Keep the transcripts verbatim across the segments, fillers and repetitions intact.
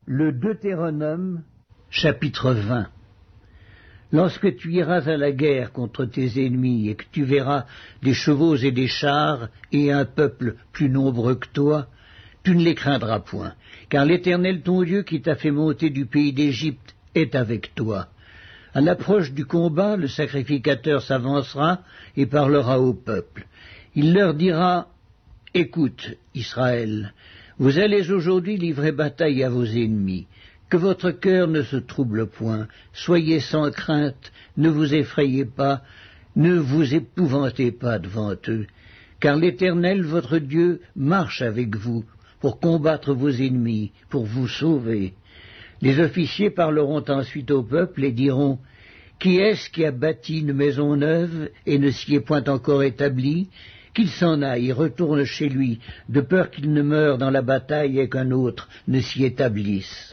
Le Deutéronome, chapitre vingt. Lorsque tu iras à la guerre contre tes ennemis et que tu verras des chevaux et des chars et un peuple plus nombreux que toi, tu ne les craindras point, car l'Éternel ton Dieu qui t'a fait monter du pays d'Égypte est avec toi. À l'approche du combat, le sacrificateur s'avancera et parlera au peuple. Il leur dira « Écoute, Israël, vous allez aujourd'hui livrer bataille à vos ennemis. Que votre cœur ne se trouble point, soyez sans crainte, ne vous effrayez pas, ne vous épouvantez pas devant eux, car l'Éternel votre Dieu marche avec vous pour combattre vos ennemis, pour vous sauver. » Les officiers parleront ensuite au peuple et diront « Qui est-ce qui a bâti une maison neuve et ne s'y est point encore établi ? Qu'il s'en aille et retourne chez lui, de peur qu'il ne meure dans la bataille et qu'un autre ne s'y établisse.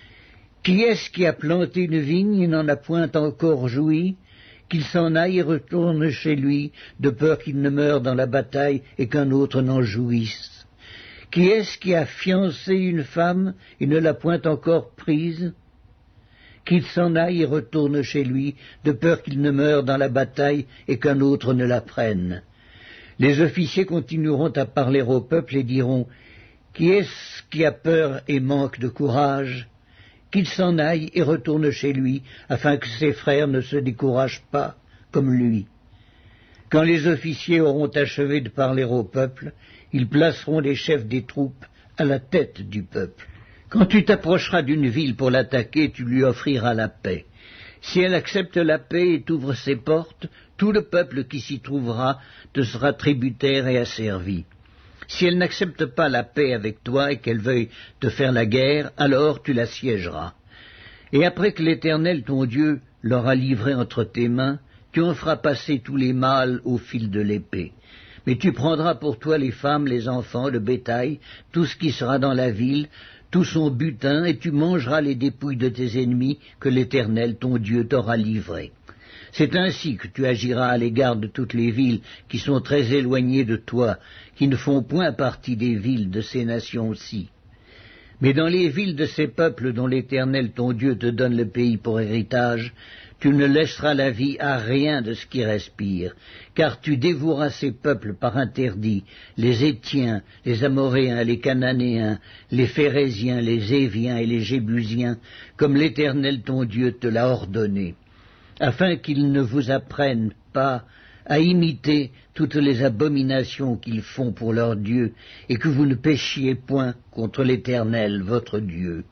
Qui est-ce qui a planté une vigne et n'en a point encore joui ? Qu'il s'en aille et retourne chez lui, de peur qu'il ne meure dans la bataille et qu'un autre n'en jouisse. Qui est-ce qui a fiancé une femme et ne l'a point encore prise ? Qu'il s'en aille et retourne chez lui, de peur qu'il ne meure dans la bataille et qu'un autre ne la prenne. Les officiers continueront à parler au peuple et diront « Qui est-ce qui a peur et manque de courage ? Qu'il s'en aille et retourne chez lui, afin que ses frères ne se découragent pas comme lui. » Quand les officiers auront achevé de parler au peuple, ils placeront les chefs des troupes à la tête du peuple. Quand tu t'approcheras d'une ville pour l'attaquer, tu lui offriras la paix. Si elle accepte la paix et t'ouvre ses portes, tout le peuple qui s'y trouvera te sera tributaire et asservi. Si elle n'accepte pas la paix avec toi et qu'elle veuille te faire la guerre, alors tu l'assiégeras. Et après que l'Éternel ton Dieu l'aura livré entre tes mains, tu en feras passer tous les mâles au fil de l'épée. Mais tu prendras pour toi les femmes, les enfants, le bétail, tout ce qui sera dans la ville, tout son butin, et tu mangeras les dépouilles de tes ennemis que l'Éternel ton Dieu t'aura livrés. C'est ainsi que tu agiras à l'égard de toutes les villes qui sont très éloignées de toi, qui ne font point partie des villes de ces nations-ci. Mais dans les villes de ces peuples dont l'Éternel ton Dieu te donne le pays pour héritage, tu ne laisseras la vie à rien de ce qui respire, car tu dévoueras ces peuples par interdit, les Héthiens, les Amoréens, les Cananéens, les Phéréziens, les Éviens et les Jébusiens, comme l'Éternel ton Dieu te l'a ordonné, afin qu'ils ne vous apprennent pas à imiter toutes les abominations qu'ils font pour leur Dieu, et que vous ne péchiez point contre l'Éternel votre Dieu.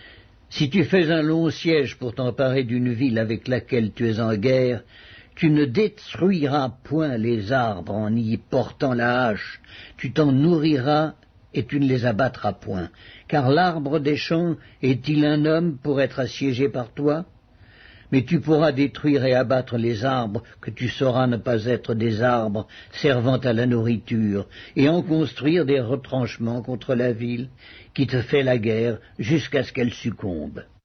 Si tu fais un long siège pour t'emparer d'une ville avec laquelle tu es en guerre, tu ne détruiras point les arbres en y portant la hache, tu t'en nourriras et tu ne les abattras point, car l'arbre des champs est-il un homme pour être assiégé par toi ? Mais tu pourras détruire et abattre les arbres que tu sauras ne pas être des arbres servant à la nourriture, et en construire des retranchements contre la ville qui te fait la guerre jusqu'à ce qu'elle succombe.